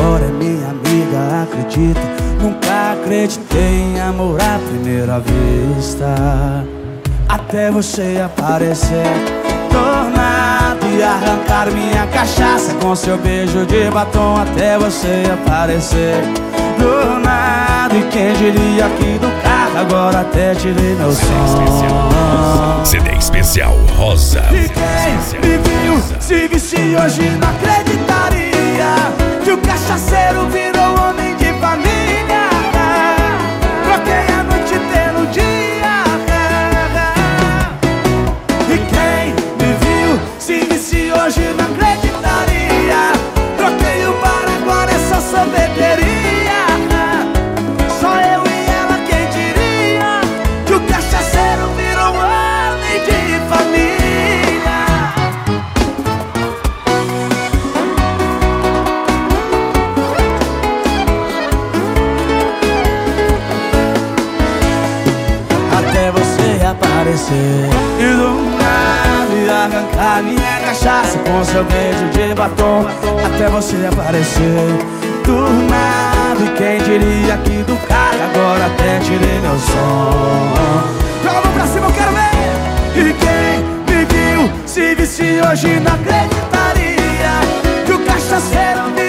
agora é minha amiga, acredita. Nunca acreditei em amor à primeira vista, até você aparecer do nada e arrancar minha cachaça com seu beijo de batom. Até você aparecer do nada, e quem diria que do carro agora até tirei meu som. CD especial Rosa. E quem me viu se visse hoje não acreditaria que o cachaceiro virou homem de família. Troquei a noite pelo dia. E quem me viu se visse hoje não acreditaria. Troquei o bar, agora é só sorveteria. Só eu e ela, quem diria que o cachaceiro virou homem de família. Até você aparecer e do nada arrancar minha cachaça com seu beijo de batom. Até você aparecer do nada, e quem diria que do carro agora até tirei meu som. Joga a mão pra cima, eu quero ver. E quem me viu se visse hoje não acreditaria que o cachaceiro